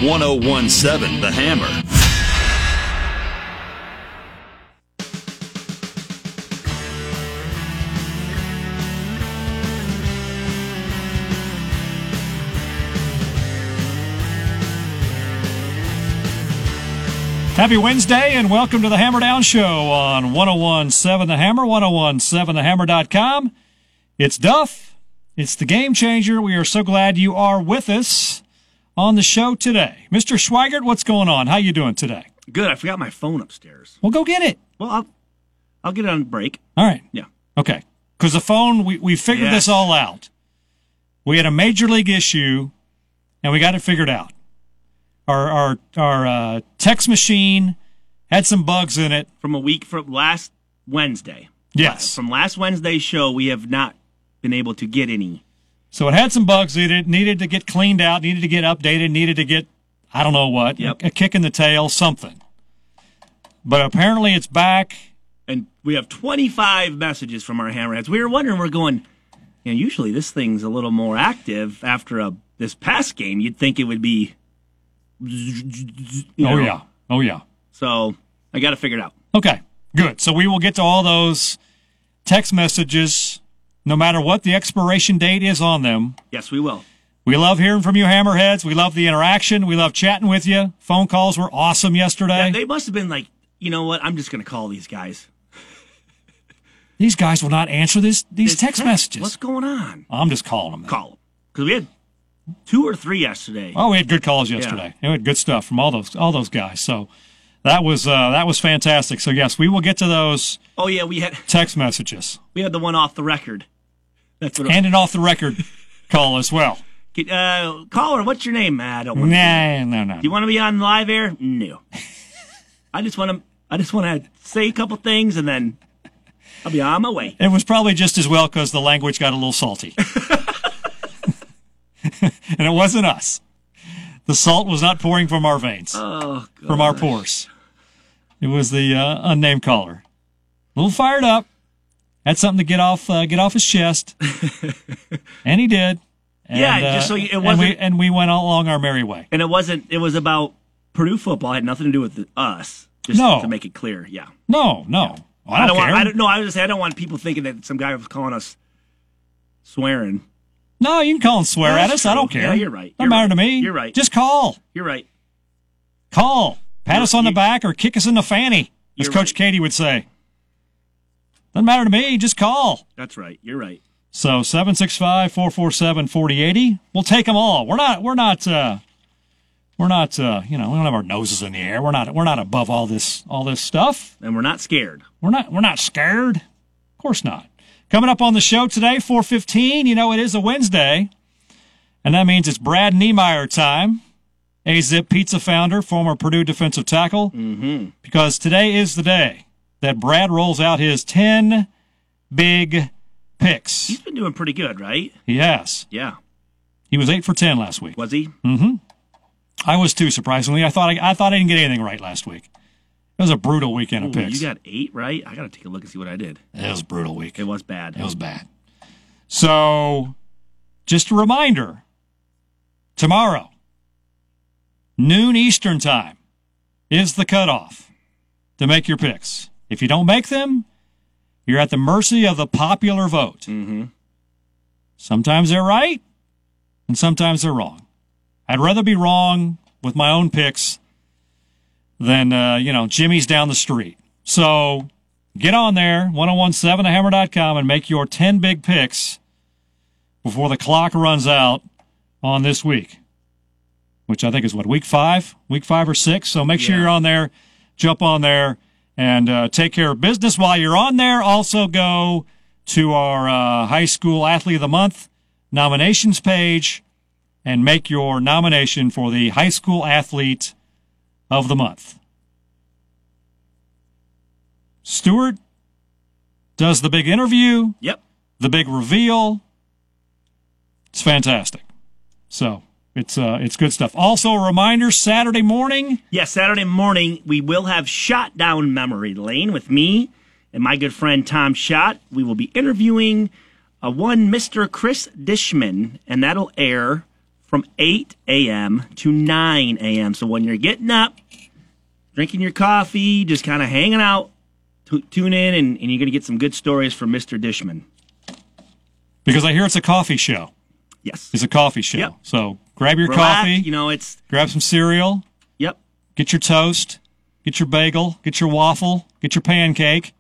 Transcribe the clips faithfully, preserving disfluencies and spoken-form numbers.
one oh one seven The Hammer. Happy Wednesday and welcome to the Hammer Down Show on one oh one seven The Hammer, ten seventeen the hammer dot com. It's Duff. It's the Game Changer. We are so glad you are with us on the show today. Mister Schweigert, what's going on? How you doing today? Good. I forgot my phone upstairs. Well, go get it. Well, I'll, I'll get it on break. All right. Yeah. Okay. Because the phone, we, we figured Yes. this all out. We had a major league issue, and we got it figured out. Our our our uh, text machine had some bugs in it. From a week from last Wednesday. Yes. From last Wednesday's show, we have not been able to get any. So it had some bugs in it, needed to get cleaned out, needed to get updated, needed to get, I don't know what, Yep. a, a kick in the tail, something. But apparently it's back. And we have twenty-five messages from our hammerheads. We were wondering, we're going, you know, usually this thing's a little more active after a this past game. You'd think it would be. You know. Oh, yeah. Oh, yeah. So I got to figure it out. Okay, good. So we will get to all those text messages, no matter what the expiration date is on them. Yes, we will. We love hearing from you, Hammerheads. We love the interaction. We love chatting with you. Phone calls were awesome yesterday. Yeah, they must have been like, you know what? I'm just going to call these guys. These guys will not answer this these It's text text. messages. What's going on? I'm just calling them. Call them. Because we had two or three yesterday. Oh, we had good calls yesterday. We had good stuff from all those all those guys. So that was uh, that was fantastic. So yes, we will get to those Oh yeah, we had text messages we had the one off the record. That's what. It, and an off the record call as well. uh, caller, what's your name? I don't want. to Nah, no, no. Do you want to be on live air? No. I just want to. I just want to say a couple things and then I'll be on my way. It was probably just as well because the language got a little salty. And it wasn't us. The salt was not pouring from our veins, Oh, God. from our pores. It was the uh, unnamed caller. A little fired up. Had something to get off uh, get off his chest. And he did. And, Yeah, just so you- it and wasn't- we, and we went along our merry way. And it wasn't. It was about Purdue football. It had nothing to do with us. Just No. to make it clear. Yeah. No, no. I don't, want. care. I don't. No, I was just saying. I don't want people thinking that some guy was calling us swearing. No, you can call and swear Yeah, at that's us. I don't true. care. Yeah, you're right. Doesn't You're matter right. to me. You're right. Just call. You're right. Call. Pat You're- us on the you- back or kick us in the fanny, as You're Coach right. Katie would say. Doesn't matter to me. Just call. That's right. You're right. So seven six five, four four seven, four oh eight oh. We'll take them all. We're not, we're not, uh, we're not, uh, you know, we don't have our noses in the air. We're not, we're not above all this, all this stuff. And we're not scared. We're not, we're not scared. Of course not. Coming up on the show today, four fifteen, you know, it is a Wednesday. And that means it's Brad Niemeyer time. A-Zip Pizza founder, former Purdue defensive tackle. Mm-hmm. Because today is the day that Brad rolls out his ten big picks. He's been doing pretty good, right? He has. Yeah. He was eight for ten last week. Was he? Mm-hmm. I was too, surprisingly. I thought I, I thought I didn't get anything right last week. It was a brutal weekend of Ooh, picks. you got eight, right? I got to take a look and see what I did. It was a brutal week. It was bad. It was bad. So, just a reminder, tomorrow, noon Eastern time, is the cutoff to make your picks. If you don't make them, you're at the mercy of the popular vote. Mm-hmm. Sometimes they're right, and sometimes they're wrong. I'd rather be wrong with my own picks than, uh, you know, Jimmy's down the street. So get on there, ten seventeen the hammer dot com, and make your ten big picks before the clock runs out on this week, which I think is, what, week five? Week five or six? So make sure Yeah. you're on there, jump on there, and uh, take care of business while you're on there. Also go to our uh, High School Athlete of the Month nominations page and make your nomination for the High School Athlete of the Month. Stewart does the big interview, Yep. the big reveal. It's fantastic. So it's uh, it's good stuff. Also, a reminder, Saturday morning. Yeah, Saturday morning, we will have Shot Down Memory Lane with me and my good friend Tom Schott. We will be interviewing a one Mister Chris Dishman, and that'll air from eight a.m. to nine a.m. So when you're getting up, drinking your coffee, just kind of hanging out, t- tune in, and, and you're going to get some good stories from Mister Dishman. Because I hear it's a coffee show. Yes. It's a coffee show. Yep. So grab your Relax, coffee. You know, it's... Grab some cereal. Yep. Get your toast. Get your bagel. Get your waffle. Get your pancake.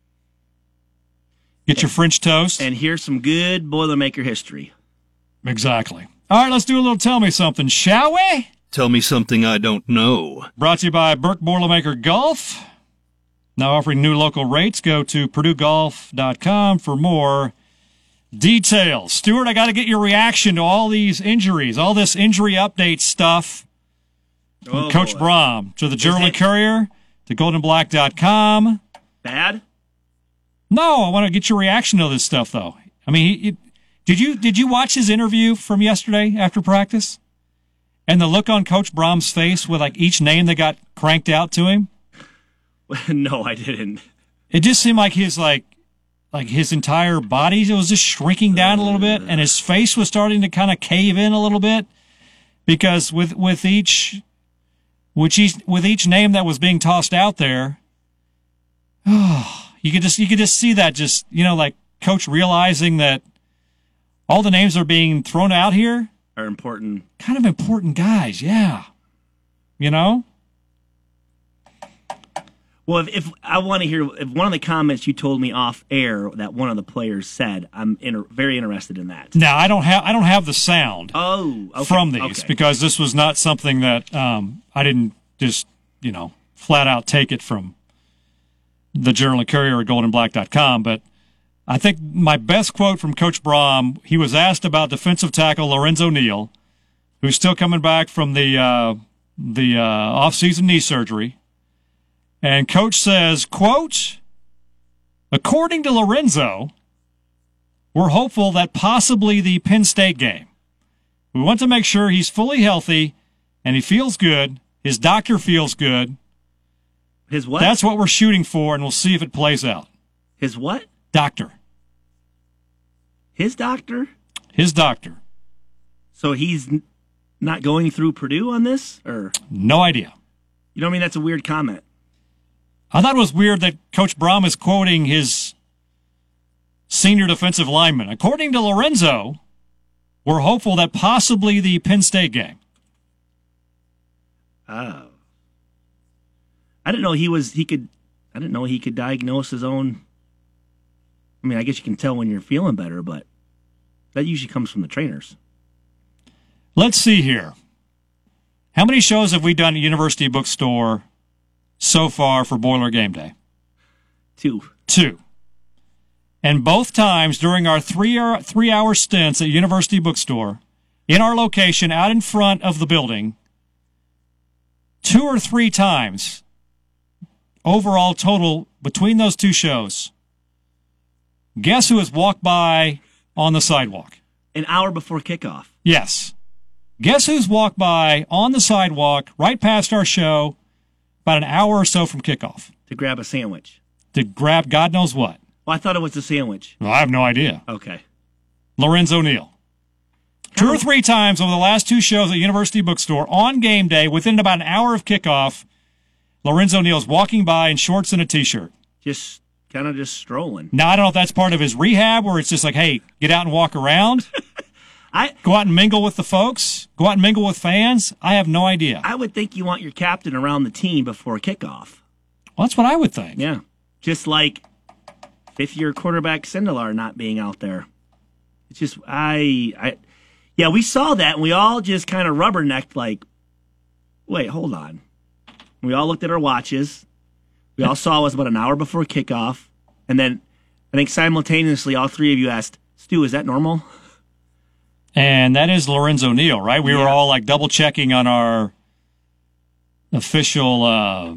Get your French toast. And here's some good Boilermaker history. Exactly. All right, let's do a little Tell Me Something, shall we? Tell me something I don't know. Brought to you by Burke Boilermaker Golf. Now offering new local rates. Go to Purdue Golf dot com for more details. Stuart, I got to get your reaction to all these injuries, all this injury update stuff from Oh, Coach boy. Brom to the Journal it- Courier to golden black dot com. Bad? No, I want to get your reaction to this stuff, though. I mean, he, he, did you did you watch his interview from yesterday after practice? And the look on Coach Brom's face with like each name that got cranked out to him? No, I didn't. It just seemed like his like like his entire body was just shrinking down a little bit, and his face was starting to kind of cave in a little bit because with with each which each with each name that was being tossed out there, oh, you could just you could just see that just you know like Coach realizing that all the names are being thrown out here Are important. kind of important guys, yeah, you know. Well, if, if I want to hear, if one of the comments you told me off air that one of the players said, I'm inter- very interested in that. Now I don't have I don't have the sound. Oh, okay. from these okay. because this was not something that um, I didn't just, you know, flat out take it from the Journal Courier or golden black dot com. But I think my best quote from Coach Brom, he was asked about defensive tackle Lorenzo Neal, who's still coming back from the uh, the uh, off-season knee surgery. And Coach says, quote, according to Lorenzo, we're hopeful that possibly the Penn State game. We want to make sure he's fully healthy and he feels good. His doctor feels good. His what? That's what we're shooting for, and we'll see if it plays out. His what? Doctor. His doctor? His doctor. So he's n- not going through Purdue on this? Or No idea. you know what I mean? That's a weird comment. I thought it was weird that Coach Brom is quoting his senior defensive lineman. According to Lorenzo, we're hopeful that possibly the Penn State game. Oh. I didn't know he was, he could, I didn't know he could diagnose his own. I mean, I guess you can tell when you're feeling better, but that usually comes from the trainers. Let's see here. How many shows have we done at University Bookstore so far for Boiler Game Day? Two. Two. And both times during our three-hour three-hour stints at University Bookstore, in our location out in front of the building, two or three times, overall total between those two shows, guess who has walked by on the sidewalk? An hour before kickoff. Yes. Guess who's walked by on the sidewalk right past our show about an hour or so from kickoff To grab a sandwich. to grab God knows what? Well, I thought it was a sandwich. Well, I have no idea. Okay. Lorenzo Neal. Two or three times over the last two shows at University Bookstore on game day, within about an hour of kickoff, Lorenzo Neal's walking by in shorts and a T-shirt. Just kind of just strolling. Now, I don't know if that's part of his rehab where it's just like, hey, get out and walk around. I Go out and mingle with the folks. Go out and mingle with fans. I have no idea. I would think you want your captain around the team before kickoff. Well, that's what I would think. Yeah. Just like fifth-year quarterback Sindelar not being out there. It's just, I, I, yeah, we saw that, and we all just kind of rubbernecked like, wait, hold on. We all looked at our watches. We all saw it was about an hour before kickoff. And then I think simultaneously all three of you asked, Stu, is that normal? And that is Lorenzo Neal, right? We were Yeah. all like double checking on our official uh,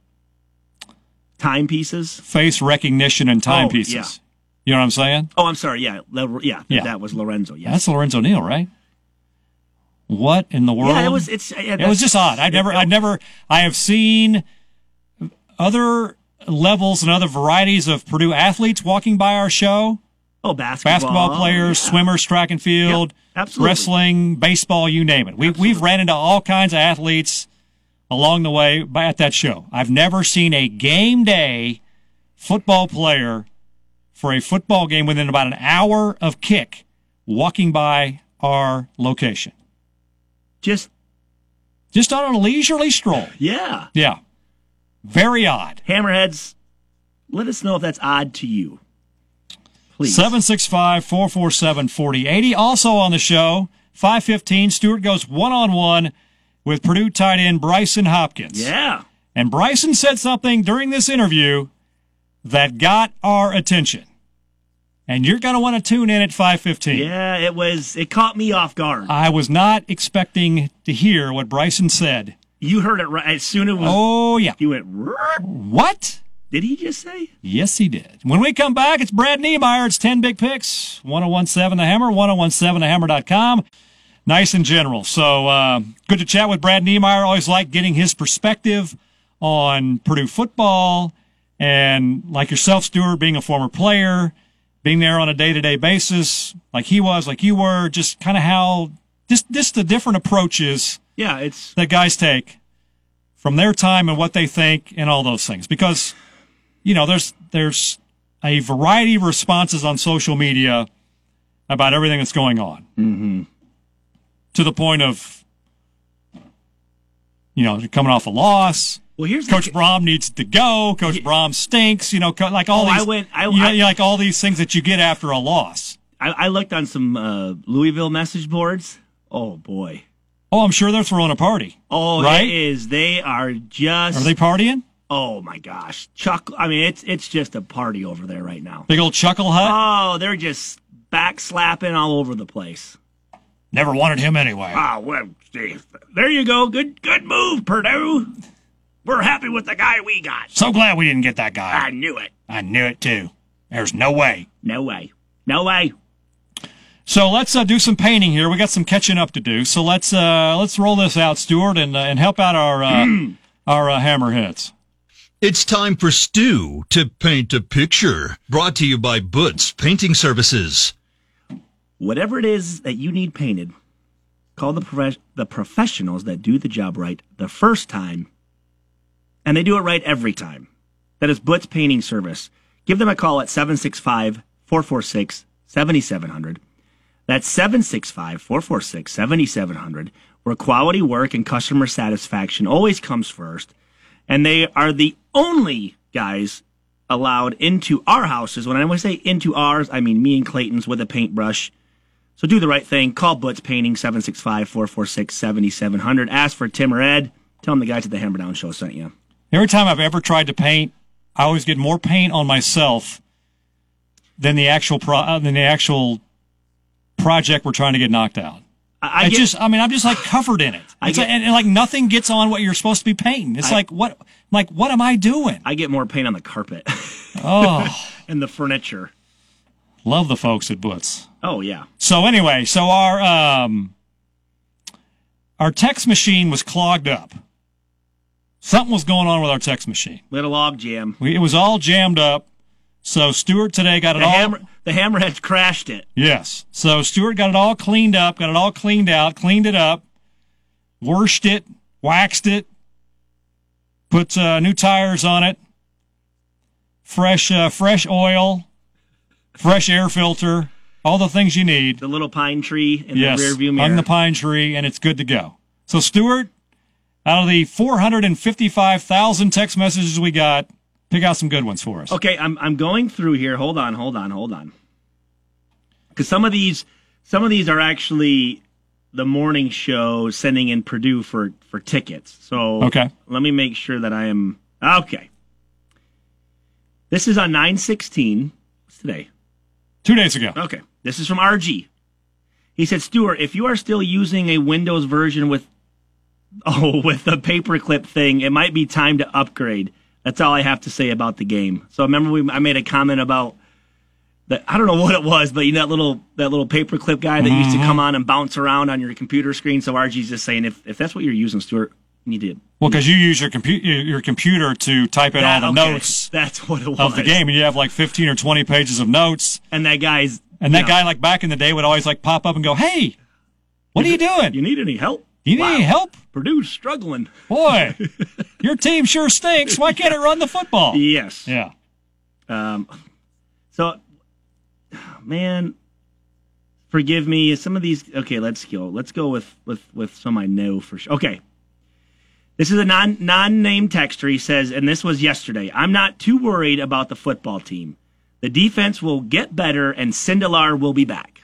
Timepieces? face recognition and timepieces. yeah. You know what I'm saying? Oh, I'm sorry. Yeah. Lo- Yeah. Yeah. That was Lorenzo. Yes. That's Lorenzo Neal, right? What in the world? Yeah, it was, it's, yeah, It was just odd. I've never, I've never, I have seen other levels and other varieties of Purdue athletes walking by our show. Oh, basketball. Basketball players, yeah. swimmers, track and field, Yep, absolutely. wrestling, baseball, you name it. We, we've ran into all kinds of athletes along the way by, at that show. I've never seen a game day football player for a football game within about an hour of kick walking by our location. Just, Just on a leisurely stroll. yeah. Yeah. Very odd. Hammerheads, let us know if that's odd to you. Please. seven six five, four four seven, four zero eight zero. Also on the show, five fifteen, Stewart goes one-on-one with Purdue tight end Bryson Hopkins. Yeah. And Bryson said something during this interview that got our attention. And you're going to want to tune in at five fifteen. Yeah, it was, it caught me off guard. I was not expecting to hear what Bryson said. You heard it right as soon as it was, Oh, yeah. you went, "Rrrr." What? Did he just say? Yes, he did. When we come back, it's Brad Niemeyer. It's ten Big Picks, ten seventeen The Hammer, ten seventeen the hammer dot com. Nice and general. So uh, good to chat with Brad Niemeyer. Always like getting his perspective on Purdue football. And like yourself, Stewart, being a former player, being there on a day-to-day basis, like he was, like you were, just kind of how, just, just the different approaches Yeah, it's, that guys take from their time and what they think and all those things. Because, you know, there's there's a variety of responses on social media about everything that's going on. mm-hmm. To the point of, you know, coming off a loss. Well, here's Coach the, Braum needs to go. Coach Braum stinks. You know, co- like all Oh, I these, went- I- you know, I- you know, like all these things that you get after a loss. I, I looked on some uh, Louisville message boards. Oh, boy. Oh, I'm sure they're throwing a party. Oh, Right? it is. They are just. Are they partying? Oh my gosh, Chuck! I mean, it's it's just a party over there right now. Big old chuckle hut? Oh, they're just back slapping all over the place. Never wanted him anyway. Ah, well, Steve, there you go. Good, good move, Purdue. We're happy with the guy we got. So glad we didn't get that guy. I knew it. I knew it too. There's no way. No way. No way. So let's uh, do some painting here. We got some catching up to do. So let's uh, let's roll this out, Stuart, and uh, and help out our uh, our uh, hammerheads. It's time for Stu to paint a picture. Brought to you by Butts Painting Services. Whatever it is that you need painted, call the prof- the professionals that do the job right the first time, and they do it right every time. That is Butts Painting Service. Give them a call at seven six five, four four six, seven seven zero zero. That's seven six five, four four six, seven seven zero zero, where quality work and customer satisfaction always comes first. And they are the only guys allowed into our houses. When I say into ours, I mean me and Clayton's with a paintbrush. So do the right thing. Call Butts Painting, seven six five, four four six, seven seven zero zero. Ask for Tim or Ed. Tell them the guys at the Hammer Down Show sent you. Every time I've ever tried to paint, I always get more paint on myself than the actual pro- uh, than the actual project we're trying to get knocked out. I, I I get, just, I mean, I'm just like covered in it. I It's get- like, and, and like nothing gets on what you're supposed to be painting. It's I- like what, like what am I doing? I get more paint on the carpet Oh, and the furniture. love the folks at Butts. Oh, yeah. So anyway, so our um, our text machine was clogged up. Something was going on with our text machine. Little log jam. We, it was all jammed up. So Stuart today got it The, all. hammer, the Hammerheads crashed it. Yes. So Stuart got it all cleaned up, got it all cleaned out, cleaned it up, washed it, waxed it, put uh, new tires on it, fresh uh, fresh oil, fresh air filter, all the things you need. The little pine tree in Yes, the rear view mirror. hung the pine tree, and it's good to go. So Stuart, out of the four hundred fifty-five thousand text messages we got, pick out some good ones for us. Okay, I'm I'm going through here. Hold on, hold on, hold on. Because some of these some of these are actually the morning show sending in Purdue for, for tickets. So Okay. let me make sure that I am okay. This is on nine sixteen. What's today? Two days ago. Okay. This is from R G. He said, Stuart, if you are still using a Windows version with oh with the paperclip thing, it might be time to upgrade. That's all I have to say about the game. So remember, we I made a comment about that. I don't know what it was, but you know that little that little paperclip guy that mm-hmm. used to come on and bounce around on your computer screen. So R G's just saying, if if that's what you're using, Stuart, You need to. Well, because you use your computer your computer to type in That- all the okay, notes That's what it was. of the game, and you have like fifteen or twenty pages of notes. And that guy's. And that you know, guy, like back in the day, would always like pop up and go, "Hey, what are you doing? You need any help? You need Wow. any help? Purdue's struggling. Boy, your team sure stinks. Why can't it run the football?" Yes. Yeah. Um. So, man, forgive me. Some of these. Okay, let's go. Let's go with with with some I know for sure. Okay. This is a non non named texter. He says, and this was yesterday. I'm not too worried about the football team. The defense will get better, and Sindelar will be back.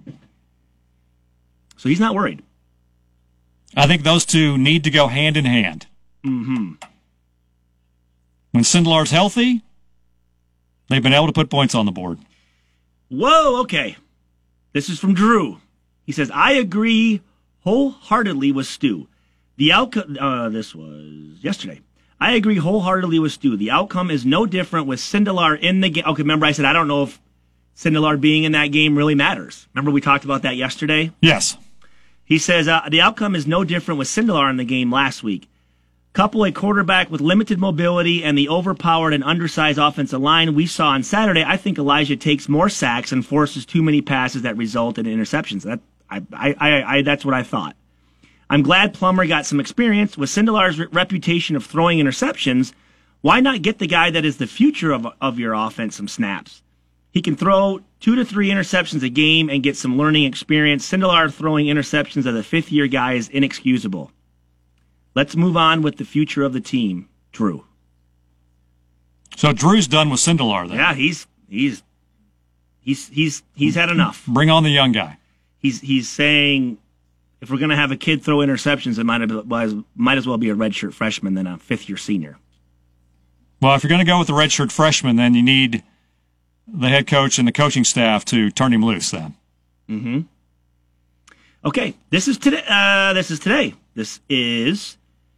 So he's not worried. I think those two need to go hand in hand. Mm-hmm. When Sindelar's healthy, they've been able to put points on the board. Whoa, okay. This is from Drew. He says, I agree wholeheartedly with Stu. The outcome, uh, this was yesterday. I agree wholeheartedly with Stu. The outcome is no different with Sindelar in the game. Okay, remember I said I don't know if Sindelar being in that game really matters. Remember we talked about that yesterday? Yes. He says, uh, the outcome is no different with Sindelar in the game last week. Couple a quarterback with limited mobility and the overpowered and undersized offensive line we saw on Saturday, I think Elijah takes more sacks and forces too many passes that result in interceptions. That I, I, I, I that's what I thought. I'm glad Plummer got some experience. With Sindelar's re- reputation of throwing interceptions, why not get the guy that is the future of, of your offense some snaps? He can throw two to three interceptions a game and get some learning experience. Sindelar throwing interceptions as a fifth-year guy is inexcusable. Let's move on with the future of the team, Drew. So Drew's done with Sindelar then. Yeah, he's he's he's he's he's had enough. Bring on the young guy. He's he's saying if we're going to have a kid throw interceptions, it might have, might as well be a redshirt freshman than a fifth-year senior. Well, if you're going to go with the redshirt freshman, then you need the head coach and the coaching staff to turn him loose then. Mm-hmm. Okay, this is today. Uh, this is today. This is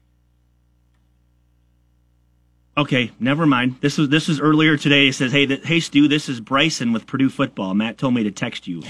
okay. Never mind. This was this was earlier today. It says, "Hey, th- hey, Stu. This is Bryson with Purdue football. Matt told me to text you."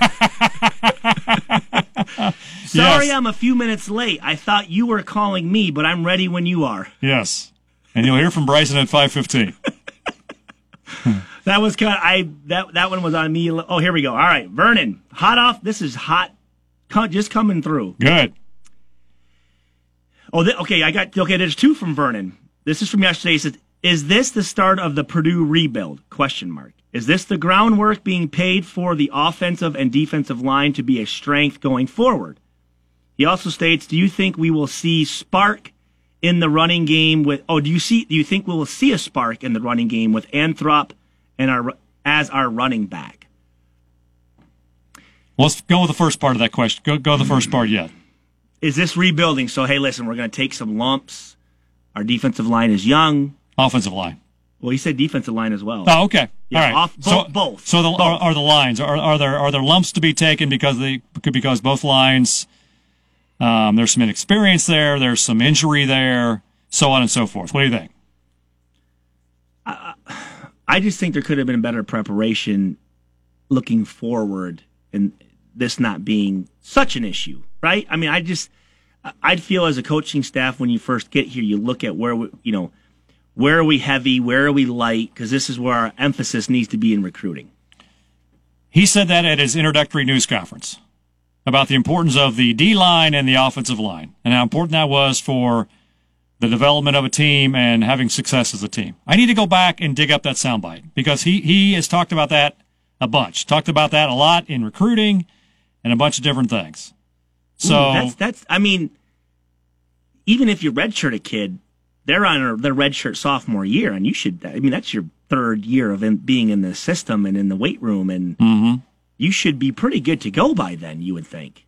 Sorry, Yes. I'm a few minutes late. I thought you were calling me, but I'm ready when you are. Yes. And you'll hear from Bryson at five fifteen. That was kind of, I that that one was on me. Oh, here we go. All right, Vernon, hot off. This is hot, co- just coming through. Good. Oh, th- okay. I got okay. There's two from Vernon. This is from yesterday. It says, "Is this the start of the Purdue rebuild?" Question mark. Is this the groundwork being paid for the offensive and defensive line to be a strength going forward? He also states, "Do you think we will see spark in the running game with? Oh, do you see? Do you think we will see a spark in the running game with Anthrop and our as our running back?" Well, let's go with the first part of that question. Go go the first part yet. Is this rebuilding? So, hey, listen, we're going to take some lumps. Our defensive line is young. Offensive line. Well, he said defensive line as well. Oh, okay. Yeah, All right. off- so both- both. So the, Both. Are, are the lines are are there are there lumps to be taken because they because both lines um, there's some inexperience there, there's some injury there, so on and so forth. What do you think? I just think there could have been better preparation looking forward and this not being such an issue, right? I mean, I just, I'd feel as a coaching staff when you first get here, you look at where, we, you know, where are we heavy, where are we light, because this is where our emphasis needs to be in recruiting. He said that at his introductory news conference about the importance of the D-line and the offensive line and how important that was for the development of a team and having success as a team. I need to go back and dig up that soundbite because he, he has talked about that a bunch, talked about that a lot in recruiting and a bunch of different things. So Ooh, that's, that's, I mean, even if you redshirt a kid, they're on their redshirt sophomore year, and you should, I mean, that's your third year of in, being in the system and in the weight room, and mm-hmm. you should be pretty good to go by then, you would think.